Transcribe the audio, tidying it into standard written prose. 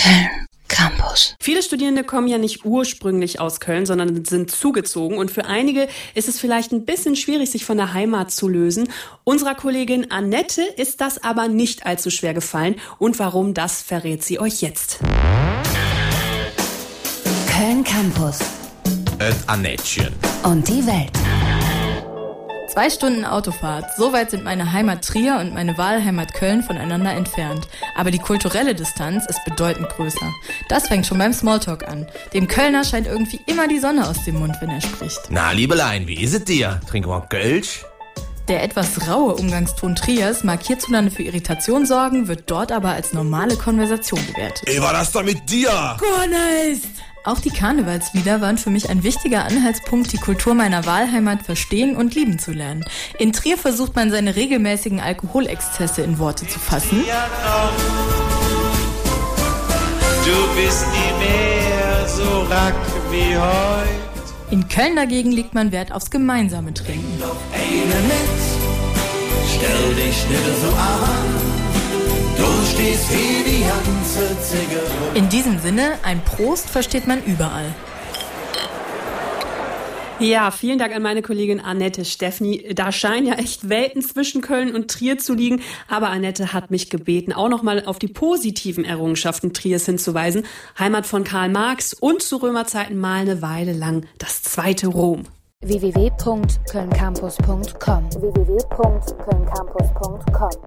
Köln Campus. Viele Studierende kommen ja nicht ursprünglich aus Köln, sondern sind zugezogen. Und für einige ist es vielleicht ein bisschen schwierig, sich von der Heimat zu lösen. Unserer Kollegin Annette ist das aber nicht allzu schwer gefallen. Und warum, das verrät sie euch jetzt. Köln Campus. Annettchen. Und die Welt. 2 Stunden Autofahrt. So weit sind meine Heimat Trier und meine Wahlheimat Köln voneinander entfernt. Aber die kulturelle Distanz ist bedeutend größer. Das fängt schon beim Smalltalk an. Dem Kölner scheint irgendwie immer die Sonne aus dem Mund, wenn er spricht. Na, Liebelein, wie is es dir? Trink mal Kölsch? Der etwas raue Umgangston Triers mag hierzulande für Irritation sorgen, wird dort aber als normale Konversation bewertet. Ey, war das da mit dir? Gar nicht! Auch die Karnevalslieder waren für mich ein wichtiger Anhaltspunkt, die Kultur meiner Wahlheimat verstehen und lieben zu lernen. In Trier versucht man seine regelmäßigen Alkoholexzesse in Worte zu fassen. Du bist nie mehr so rack wie heute. In Köln dagegen legt man Wert aufs gemeinsame Trinken. Eine mit, stell dich nicht so an. Du stehst wie die ganze Zigarette. In diesem Sinne, ein Prost versteht man überall. Ja, vielen Dank an meine Kollegin Annette Steffni. Da scheinen ja echt Welten zwischen Köln und Trier zu liegen. Aber Annette hat mich gebeten, auch nochmal auf die positiven Errungenschaften Triers hinzuweisen. Heimat von Karl Marx und zu Römerzeiten mal eine Weile lang das zweite Rom. www.kölncampus.com